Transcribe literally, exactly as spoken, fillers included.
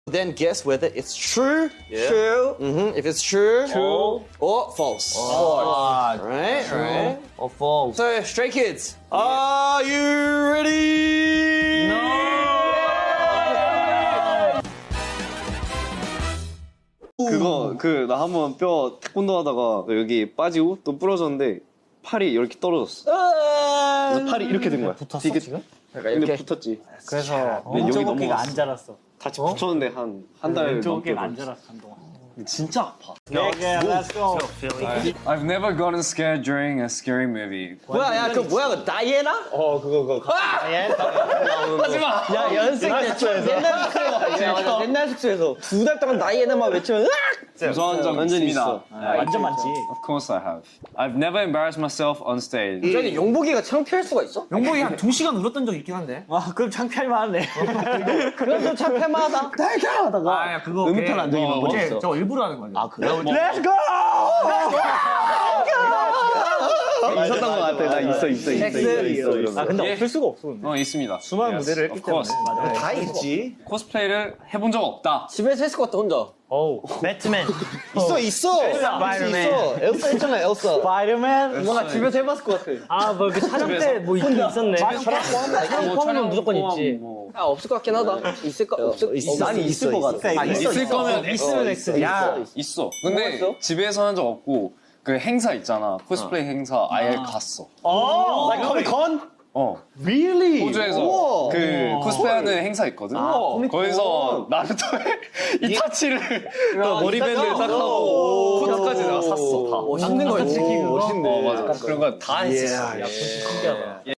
Then guess whether it's true. Yeah. True. Mm-hmm. If it's true. True. Or false. Oh. Right, right. Or false. So, Stray Kids, are you ready? No. 그거 그 나 한 번 뼈 태권도 하다가 여기 빠지고 또 부러졌는데 팔이 이렇게 떨어졌어. 그래서 팔이 이렇게 된 거야. 붙었어 이게, 지금? 근데 이렇게. 붙었지. 그래서 여기 왼쪽 어깨가 넘어갔어. 안 자랐어. 다시 붙였는데 한 한 달 왼쪽 넘게 어깨가 안 걸렸어. 자랐어 한동안. 진짜 아파. 오케이, let's go. I've never gotten scared during a scary movie. 뭐야, 야, 그 뭐야, 그 다이애나? 어 그거 그거. 하지마! 야, 연습 때 숙소에서. 옛날 숙소에서. 옛날 숙소에서. 두 달 동안 다이애나만 외치면, 으악! 무서운 적 완전 있습니다. 있어. 완전 많지. Of course I have. I've never embarrassed myself on stage. 전에 용복이가 창피할 수가 있어? 용복이 한 두 시간 울었던 적 있긴 한데. 와, 그럼 창피할만 하네. 그건 좀 창피하다. 하다가 아, 야, 그거. 음탕 안 적이는 거 어제 있어. 저거 일부러 하는 거야. 아, 그래? Let's go! 있었던 것 같아. 나 있어 있어 있어 있어 있어 이러면서. 아, 근데 없을 수가 없어. 근데. 어 있습니다. 수많은 Yes, 무대를 했기 of 때문에. course. 맞아. 다 있지. 코스프레를 해본 적 없다. 집에서 했을 것 같아, 혼자. 오, 배트맨. 있어, 있어. 스파이더맨. 있어. 엘사 있잖아, 엘사. 스파이더맨. 뭔가 집에서 해봤을 것 같아. 아, 뭐 이렇게 촬영 때 뭐 있긴 있었네. 뭐 포함은 무조건 있지. 뭐. 아, 없을 것 같긴 하다. 있을까? 없을 있어, 난 있을 것 같아. 아, 있어, 있을 있어. 거면 있으면 X. 야, 있어. 근데 있어? 집에서 한 적 없고 그 행사 있잖아. 코스프레 행사 아예 갔어. 어, 코미콘? 어. Really? 호주에서 우와. 그 코스프레하는 행사 있거든. 거기서 나루토의 이타치를 또 머리밴드 딱 하고 코트까지 내가 샀어. 다. 멋있는 거였지. 어 맞아. 그런 거 다 했었어. 신기하다.